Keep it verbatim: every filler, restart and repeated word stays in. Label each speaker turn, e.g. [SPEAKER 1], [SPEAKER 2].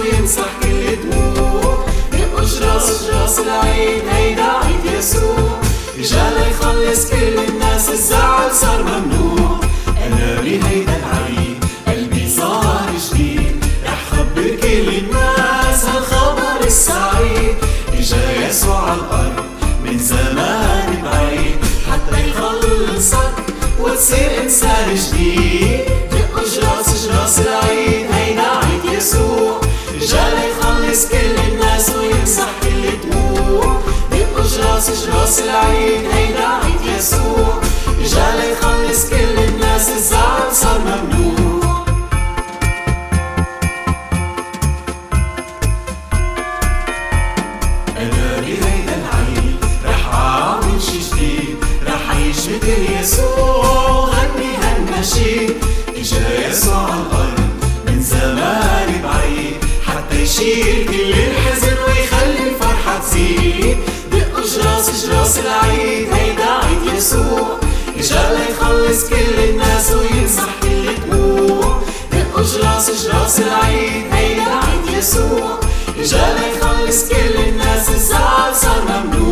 [SPEAKER 1] ويمسح كل دموع. دقوا جراس جراس العيد هيدا عيد يسوع، إجا ليخلص كل الناس الزعل صار ممنوع. أنا بهيدا العيد قلبي صار جديد، رح خبر كل الناس هالخبر السعيد. إجا يسوع عالأرض من زمان بعيد حتى يخلصك وتصير إنسان جديد. دقوا جراس جراس العيد هيدا عيد يسوع، إجا ليخلص كل الناس ويمسح كل دموع. دقوا جراس جراس العيد هيدا عيد يسوع، إجا ليخلص كل الناس الزعل صار ممنوع. أنا بهيدا العيد رح أعمل شي جديد، رح أعيش مثل يسوع وغني هالنشيد. إجا يسوع عالأرض من زمان بعيد حتى يشيل كل الحزن ويخلي الفرحة تزيد. دقوا جراس جراس العيد هيدا عيد يسوع، إجا ليخلص كل الناس ويمسح كل دموع. دقوا جراس جراس العيد هيدا عيد يسوع، إجا ليخلص كل الناس الزعل صار ممنوع.